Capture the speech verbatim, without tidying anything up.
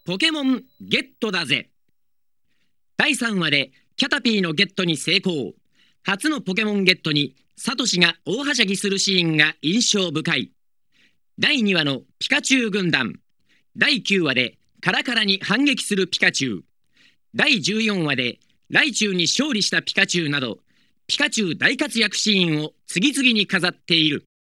ポケモンゲットだぜ。だいさんわでキャタピーのゲットに成功。初のポケモンゲットにサトシが大はしゃぎするシーンが印象深い。だいにわのピカチュウ軍団。だいきゅうわでカラカラに反撃するピカチュウ。だいじゅうよんわでライチュウに勝利したピカチュウなど、ピカチュウ大活躍シーンを次々に飾っている。